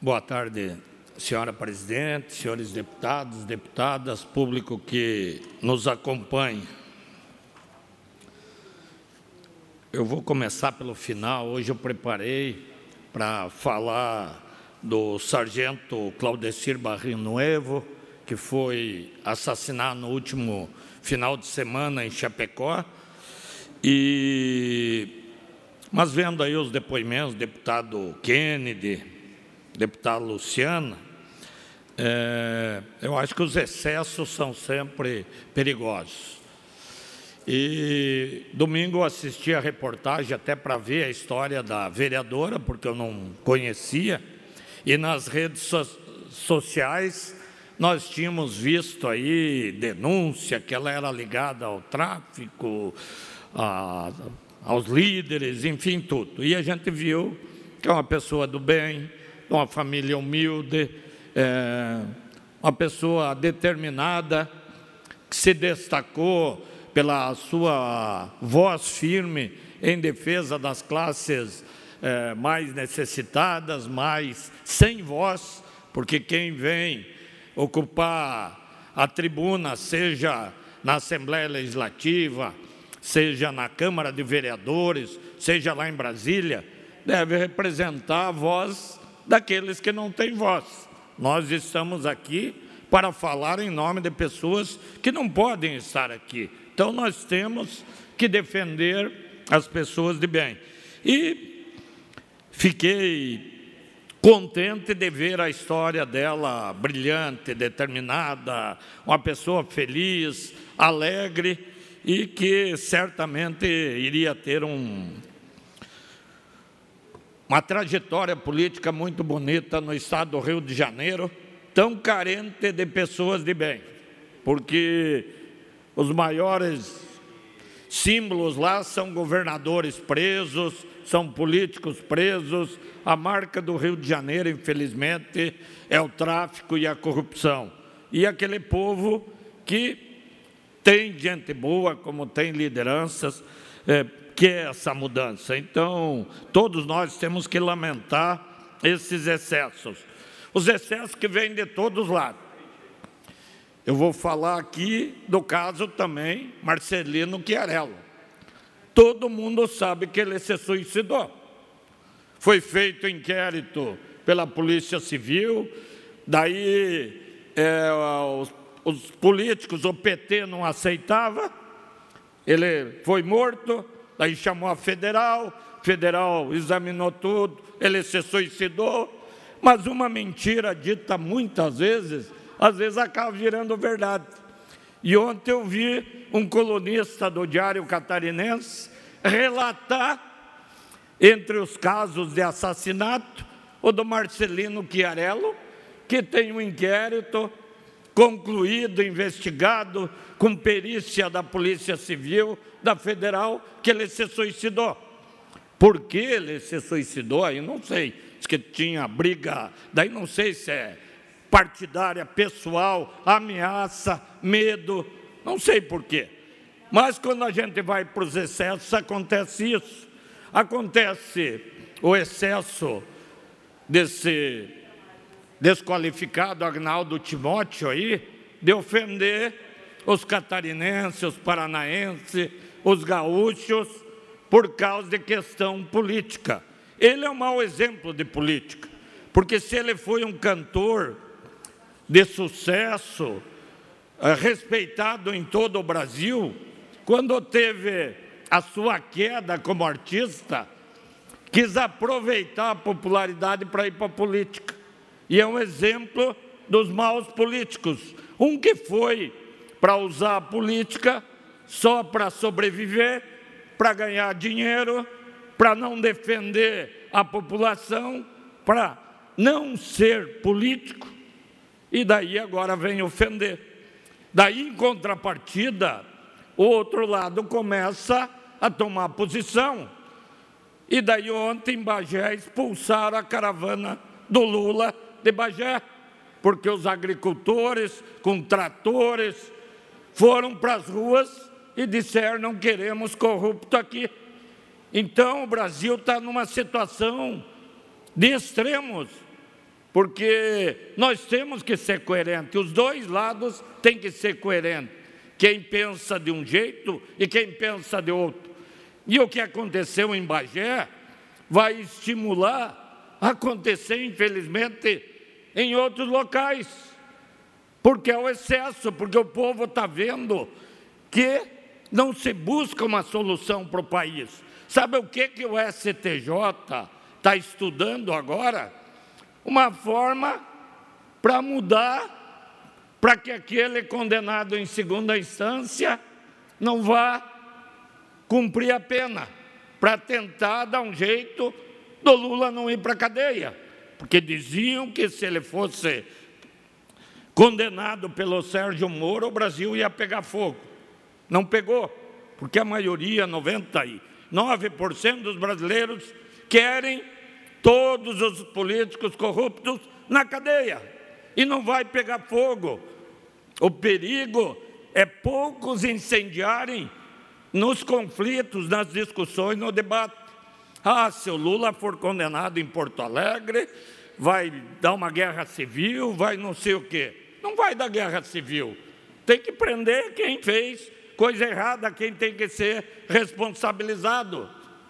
Boa tarde, senhora presidente, senhores deputados, deputadas, público que nos acompanha. Eu vou começar pelo final. Hoje eu preparei para falar do sargento Claudecir Barrionuevo, que foi assassinado no último final de semana em Chapecó. Mas vendo aí os depoimentos, deputado Kennedy, deputado Luciana, eu acho que os excessos são sempre perigosos. E domingo eu assisti a reportagem até para ver a história da vereadora, porque eu não conhecia, e nas redes sociais nós tínhamos visto aí denúncia que ela era ligada ao tráfico, aos líderes, enfim, tudo. E a gente viu que é uma pessoa do bem, uma família humilde, uma pessoa determinada, que se destacou pela sua voz firme em defesa das classes mais necessitadas, mais sem voz, porque quem vem ocupar a tribuna, seja na Assembleia Legislativa, seja na Câmara de Vereadores, seja lá em Brasília, deve representar a voz daqueles que não têm voz. Nós estamos aqui para falar em nome de pessoas que não podem estar aqui. Então, nós temos que defender as pessoas de bem. E fiquei contente de ver a história dela brilhante, determinada, uma pessoa feliz, alegre e que certamente iria ter uma trajetória política muito bonita no estado do Rio de Janeiro, tão carente de pessoas de bem, porque os maiores símbolos lá são governadores presos, são políticos presos. A marca do Rio de Janeiro, infelizmente, é o tráfico e a corrupção. E aquele povo que tem gente boa, como tem lideranças, quer essa mudança. Então, todos nós temos que lamentar esses excessos. Os excessos que vêm de todos os lados. Eu vou falar aqui do caso também Marcelino Chiarello. Todo mundo sabe que ele se suicidou. Foi feito inquérito pela Polícia Civil, daí os políticos, o PT não aceitava, ele foi morto, daí chamou a federal examinou tudo, ele se suicidou, mas uma mentira dita muitas vezes, às vezes acaba virando verdade. E ontem eu vi um colunista do Diário Catarinense relatar, entre os casos de assassinato, o do Marcelino Chiarello, que tem um inquérito concluído, investigado, com perícia da Polícia Civil, da Federal, que ele se suicidou. Por que ele se suicidou? Aí não sei. Diz que tinha briga, daí não sei se é partidária, pessoal, ameaça, medo, não sei por quê. Mas quando a gente vai para os excessos, acontece isso. Acontece o excesso desse desqualificado Agnaldo Timóteo aí, de ofender os catarinenses, os paranaenses, os gaúchos, por causa de questão política. Ele é um mau exemplo de política, porque se ele foi um cantor de sucesso, respeitado em todo o Brasil, quando teve a sua queda como artista, quis aproveitar a popularidade para ir para a política. E é um exemplo dos maus políticos. Um que foi para usar a política só para sobreviver, para ganhar dinheiro, para não defender a população, para não ser político, e daí agora vem ofender. Daí, em contrapartida, o outro lado começa a tomar posição. E daí ontem, em Bagé, expulsaram a caravana do Lula de Bagé, porque os agricultores com tratores foram para as ruas e disseram: não queremos corrupto aqui. Então o Brasil está numa situação de extremos. porque nós temos que ser coerentes, os dois lados têm que ser coerentes, quem pensa de um jeito e quem pensa de outro. E o que aconteceu em Bagé vai estimular a acontecer, infelizmente, em outros locais, porque é o excesso, porque o povo está vendo que não se busca uma solução para o país. Sabe o que o STJ está estudando agora? Uma forma para mudar, para que aquele condenado em segunda instância não vá cumprir a pena, para tentar dar um jeito do Lula não ir para a cadeia, porque diziam que se ele fosse condenado pelo Sérgio Moro, o Brasil ia pegar fogo. Não pegou, porque a maioria, 99% dos brasileiros, querem todos os políticos corruptos na cadeia, e não vai pegar fogo. O perigo é poucos incendiarem nos conflitos, nas discussões, no debate. Se o Lula for condenado em Porto Alegre, vai dar uma guerra civil, vai não sei o quê. Não vai dar guerra civil. Tem que prender quem fez coisa errada, quem tem que ser responsabilizado.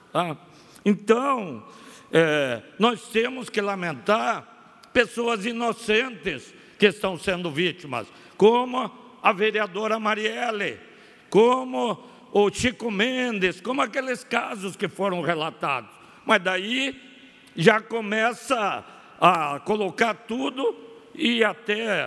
Então, nós temos que lamentar pessoas inocentes que estão sendo vítimas, como a vereadora Marielle, como o Chico Mendes, como aqueles casos que foram relatados. Mas daí já começa a colocar tudo e até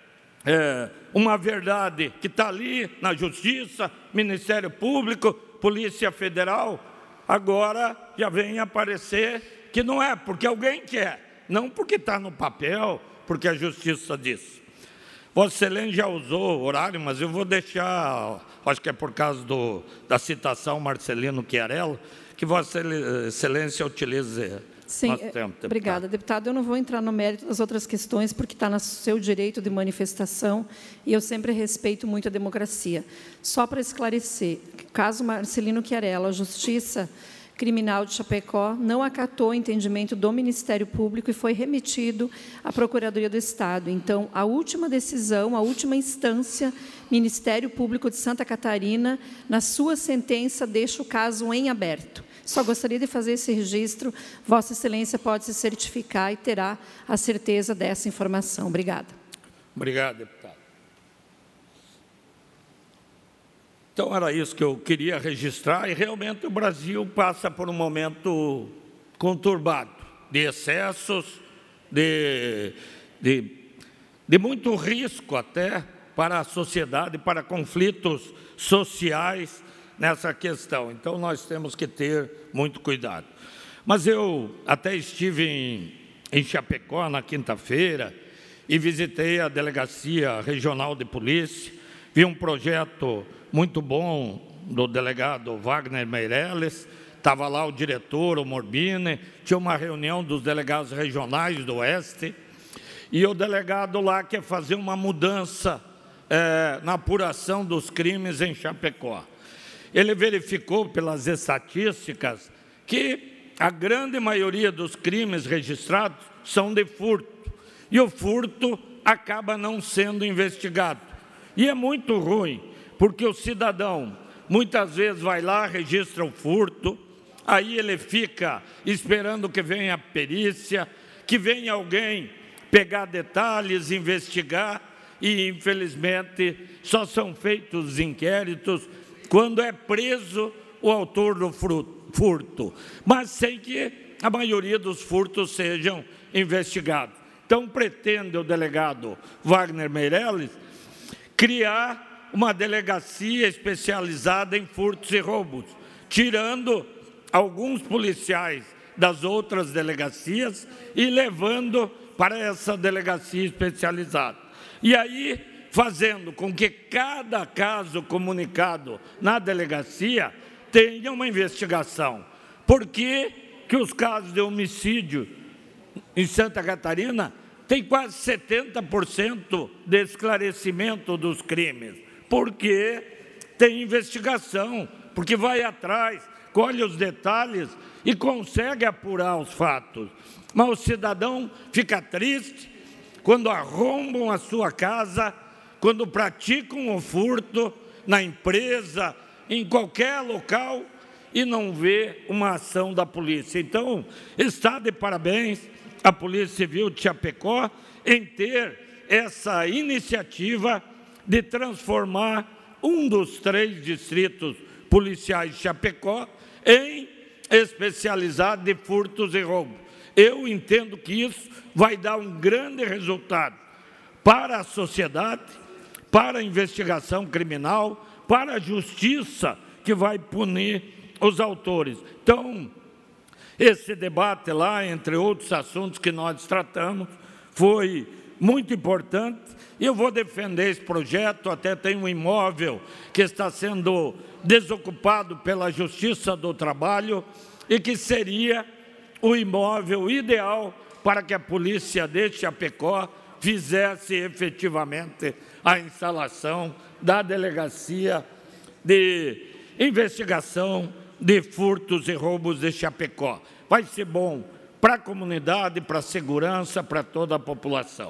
uma verdade que está ali na Justiça, Ministério Público, Polícia Federal, agora já vem aparecer que não é, porque alguém quer, não porque está no papel, porque a Justiça diz. Vossa Excelência já usou o horário, mas eu vou deixar, acho que é por causa da citação Marcelino Chiarello, que Vossa Excelência utilize. Sim, obrigada, deputado. Eu não vou entrar no mérito das outras questões, porque está no seu direito de manifestação, e eu sempre respeito muito a democracia. Só para esclarecer, caso Marcelino Chiarello, a Justiça Criminal de Chapecó não acatou o entendimento do Ministério Público e foi remetido à Procuradoria do Estado. Então, a última decisão, a última instância, Ministério Público de Santa Catarina, na sua sentença, deixa o caso em aberto. Só gostaria de fazer esse registro. Vossa Excelência pode se certificar e terá a certeza dessa informação. Obrigada. Obrigado, deputado. Então, era isso que eu queria registrar, e realmente o Brasil passa por um momento conturbado, de excessos, de muito risco até para a sociedade, para conflitos sociais nessa questão. Então, nós temos que ter muito cuidado. Mas eu até estive em Chapecó na quinta-feira e visitei a Delegacia Regional de Polícia, vi um projeto muito bom do delegado Wagner Meirelles, estava lá o diretor, o Morbini, tinha uma reunião dos delegados regionais do Oeste, e o delegado lá quer fazer uma mudança na apuração dos crimes em Chapecó. Ele verificou pelas estatísticas que a grande maioria dos crimes registrados são de furto, e o furto acaba não sendo investigado. E é muito ruim, porque o cidadão muitas vezes vai lá, registra o furto, aí ele fica esperando que venha a perícia, que venha alguém pegar detalhes, investigar, e infelizmente só são feitos os inquéritos quando é preso o autor do furto, mas sem que a maioria dos furtos sejam investigados. Então, pretende o delegado Wagner Meirelles criar uma delegacia especializada em furtos e roubos, tirando alguns policiais das outras delegacias e levando para essa delegacia especializada. E aí, fazendo com que cada caso comunicado na delegacia tenha uma investigação. Por que os casos de homicídio em Santa Catarina têm quase 70% de esclarecimento dos crimes? Porque tem investigação, porque vai atrás, colhe os detalhes e consegue apurar os fatos. Mas o cidadão fica triste quando arrombam a sua casa, quando praticam o furto na empresa, em qualquer local, e não vê uma ação da polícia. Então, está de parabéns a Polícia Civil de Chapecó em ter essa iniciativa de transformar um dos 3 distritos policiais de Chapecó em especializado de furtos e roubos. Eu entendo que isso vai dar um grande resultado para a sociedade, para a investigação criminal, para a justiça, que vai punir os autores. Então, esse debate lá, entre outros assuntos que nós tratamos, foi muito importante, e eu vou defender esse projeto. Até tem um imóvel que está sendo desocupado pela Justiça do Trabalho e que seria o imóvel ideal para que a polícia de Chapecó fizesse efetivamente a instalação da delegacia de investigação de furtos e roubos de Chapecó. Vai ser bom para a comunidade, para a segurança, para toda a população.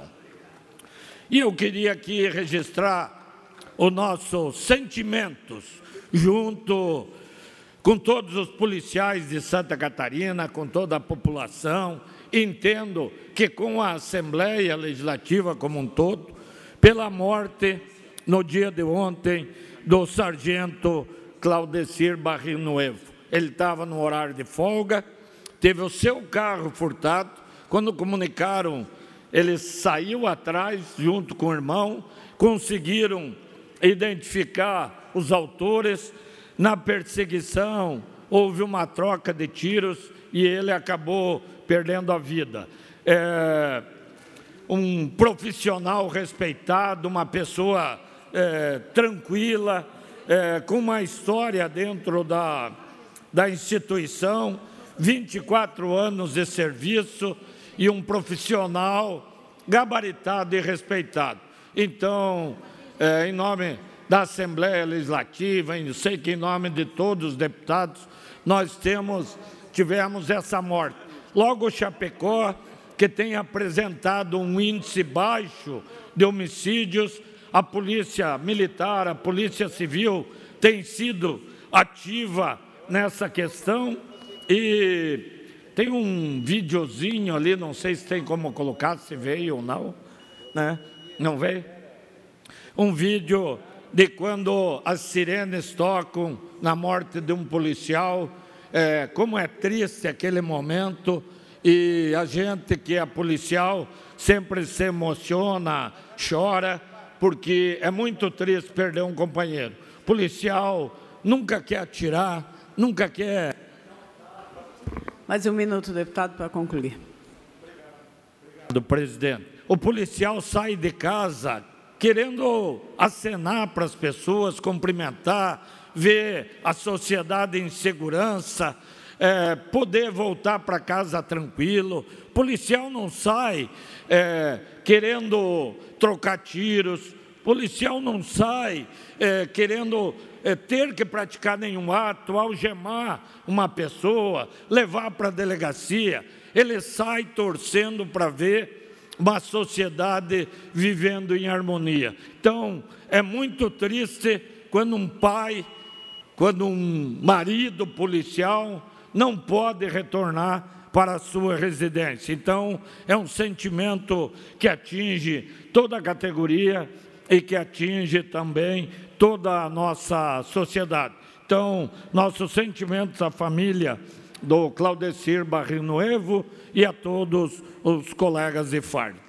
E eu queria aqui registrar os nossos sentimentos junto com todos os policiais de Santa Catarina, com toda a população. Entendo que com a Assembleia Legislativa como um todo, pela morte, no dia de ontem, do sargento Claudecir Barrinoevo. Ele estava no horário de folga, teve o seu carro furtado. Quando comunicaram, ele saiu atrás, junto com o irmão, conseguiram identificar os autores. Na perseguição, houve uma troca de tiros e ele acabou perdendo a vida. Um profissional respeitado, uma pessoa tranquila, com uma história dentro da instituição, 24 anos de serviço e um profissional gabaritado e respeitado. Então, em nome da Assembleia Legislativa, eu sei que em nome de todos os deputados, nós tivemos essa morte. Logo, Chapecó, que tem apresentado um índice baixo de homicídios, a Polícia Militar, a Polícia Civil tem sido ativa nessa questão. E tem um videozinho ali, não sei se tem como colocar, se veio ou não, né? Não veio? Um vídeo de quando as sirenes tocam na morte de um policial, como é triste aquele momento, e a gente que é policial sempre se emociona, chora, porque é muito triste perder um companheiro. Policial nunca quer atirar, nunca quer... Mais um minuto, deputado, para concluir. Obrigado, presidente. O policial sai de casa querendo acenar para as pessoas, cumprimentar, ver a sociedade em segurança, poder voltar para casa tranquilo. O policial não sai querendo trocar tiros, o policial não sai querendo ter que praticar nenhum ato, algemar uma pessoa, levar para a delegacia. Ele sai torcendo para ver uma sociedade vivendo em harmonia. Então, é muito triste quando um pai, quando um marido policial não pode retornar para a sua residência. Então, é um sentimento que atinge toda a categoria e que atinge também toda a nossa sociedade. Então, nossos sentimentos à família do Claudecir Barrinoevo e a todos os colegas de farda.